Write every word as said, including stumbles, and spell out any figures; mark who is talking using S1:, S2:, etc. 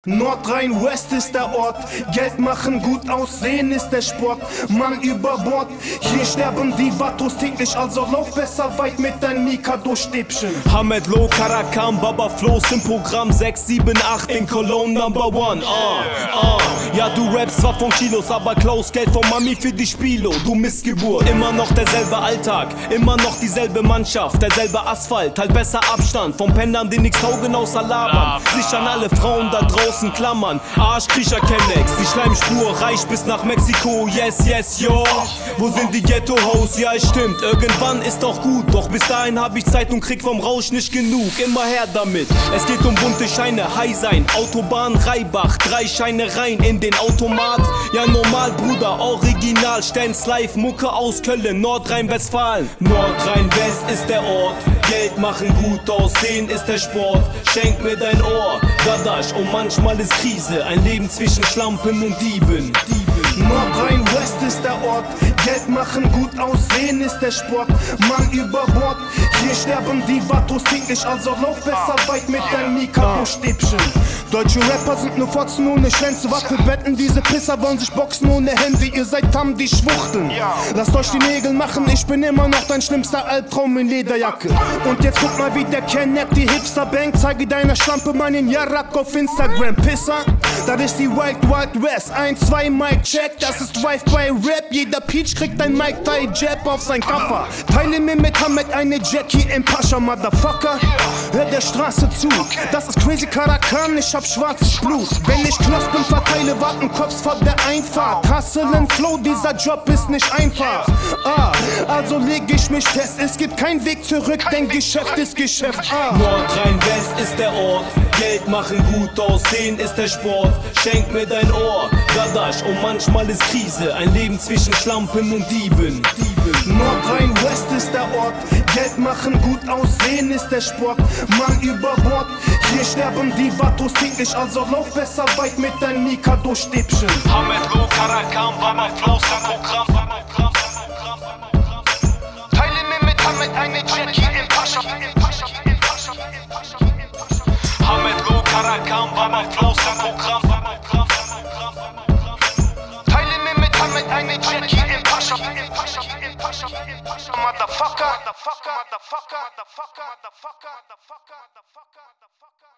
S1: Nordrhein-West ist der Ort, Geld machen, gut aussehen ist der Sport. Mann über Bord, hier sterben die Vatos täglich, also lauf besser weit mit dein Mikado-Stäbchen.
S2: Hamed Low, Karakam, Baba Flows im Programm sechs, sieben, acht in Cologne Number One. Ah, ah. Ja, du rappst zwar von Kilos, aber klaust Geld von Mami für die Spilo. Du Missgeburt, immer noch derselbe Alltag, immer noch dieselbe Mannschaft, derselbe Asphalt, halt besser Abstand von Pendern, die nix taugen außer labern. Sich an alle Frauen da draußen klammern, Arschkriecher Kennex, die Schleimspur reicht bis nach Mexiko, yes, yes, yo. Wo sind die Ghetto-Hoes? Ja, es stimmt, irgendwann ist auch gut, doch bis dahin hab ich Zeit und krieg vom Rausch nicht genug, immer her damit. Es geht um bunte Scheine, high sein, Autobahn Reibach, drei Scheine rein in den Automat. Ja, normal, Bruder, original, Stenz live, Mucke aus Köln, Nordrhein-Westfalen. Nordrhein-West ist der Ort, Geld machen, gut aussehen ist der Sport. Schenk mir dein Ohr, Dadasch, und manchmal ist Krise, ein Leben zwischen Schlampen und Dieben.
S1: Nordrhein-West ist der Ort, Geld machen, gut aussehen ist der Sport. Mann über Bord, hier sterben die Vatos täglich, also lauf besser weit mit deinem Mikado-Stäbchen. Deutsche Rapper sind nur Fotzen ohne Schwänze, was für Betten, diese Pisser wollen sich boxen ohne Hände, ihr seid tam die Schwuchteln. Lasst euch die Nägel machen, ich bin immer noch dein schlimmster Albtraum in Lederjacke. Und jetzt guck mal, wie der kennenlernt die Hipster-Bank, zeige deiner Schlampe meinen Jarak auf Instagram. Pisser, das ist die Wild Wild West, ein, zwei, Mic Check, das ist Drive-by-Rap, jeder Peach kriegt ein Mike Ty Jab auf sein Koffer. Teile mir mit Hamed eine Jackie im Pascha, Motherfucker. Hör der Straße zu, das ist crazy Karakan, ich hab schwarzes Blut. Wenn ich Knospen verteile, warten Cops vor der Einfahrt. Hustlen Flow, dieser Job ist nicht einfach. Ah, also leg ich mich fest, es gibt keinen Weg zurück, denn Geschäft ist Geschäft. Ah.
S2: Nordrhein-West ist der Ort, Geld machen, gut aussehen ist der Sport. Schenk mir dein Ohr, Dadasch, und manchmal ist Krise, ein Leben zwischen Schlampen und Dieben.
S1: Nordrhein-West ist der Ort, Geld machen, gut aussehen ist der Sport. Mann über Bord, hier sterben die Vatos täglich, also lauf besser weit mit dein Mikado-Stäbchen.
S2: Hamed Low, Karakam, Baba Flows im Programm.
S1: Teile mir mit Hamed eine Jackie im Pascha.
S2: Hamed Low, Karakam, Baba Flows im Programm.
S1: Teile mir mit Hamed eine Jackie im Pascha. Motherfucker, motherfucker, motherfucker, motherfucker, motherfucker, motherfucker, motherfucker.